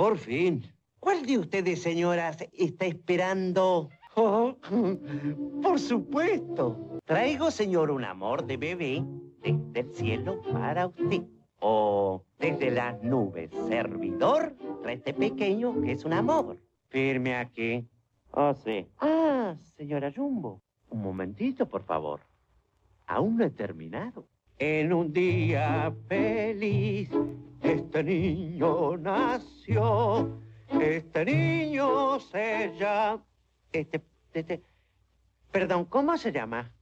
Por fin. ¿Cuál de ustedes, señoras, está esperando? Oh, por supuesto. Traigo, señor, un amor de bebé desde el cielo para usted. O desde las nubes, servidor, trae este pequeño que es un amor. Firme aquí. Oh, sí. Ah, señora Jumbo. Un momentito, por favor. Aún no he terminado. En un día feliz, este niño nació. Este niño se llama... Perdón, ¿cómo se llama?